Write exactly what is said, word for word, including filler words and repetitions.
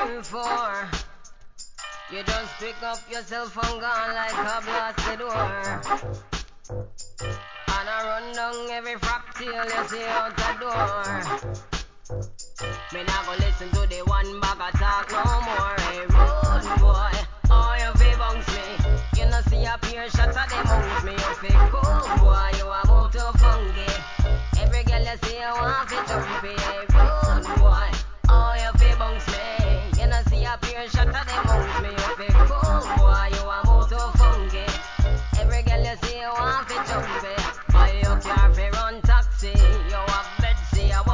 for? You just pick up yourself and gone like a blasted door. And I run down every frack till you see out the door. Me not go listen to the one bag of talk no more. Hey, road boy, all you fi bounce me. You know see a peer shot of